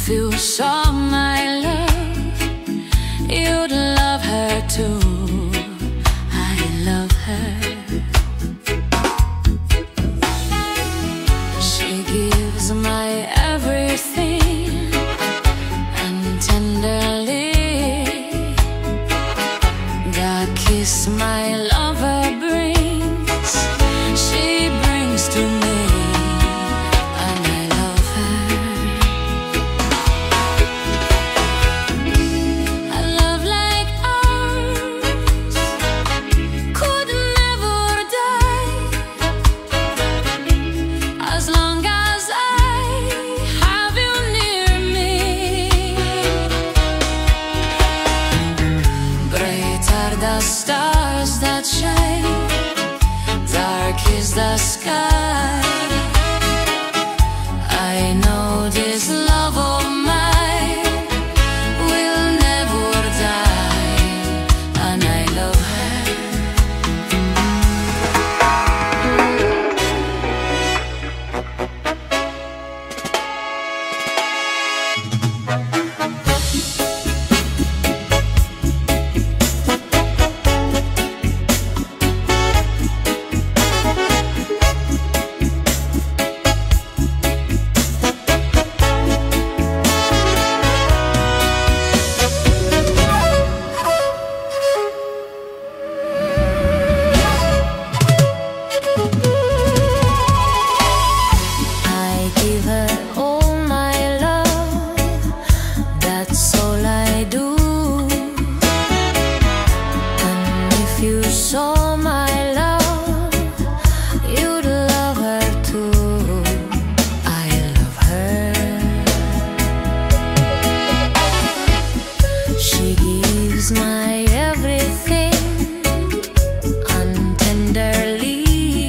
If you saw my love, you'd love her too. I love her. She gives my everything, and tenderly the kiss my lover brings, she brings to me, and I love her. A love like ours could never die, as long as I have you near me. Bright are the stars that shine, dark is the sky. I know this love of mine will never die, and I love her. I give her all my love, that's all I do. And if you saw my love, you'd love her too. I love her. She gives my everything, and tenderly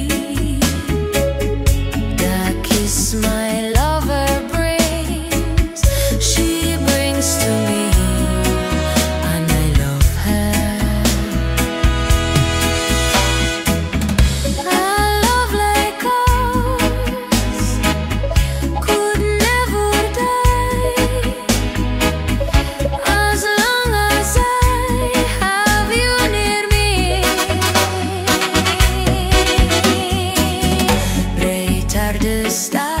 the kiss my lover brings, she brings to me, and I love her. A love like ours could never die, as long as I have you near me. Bright are the stars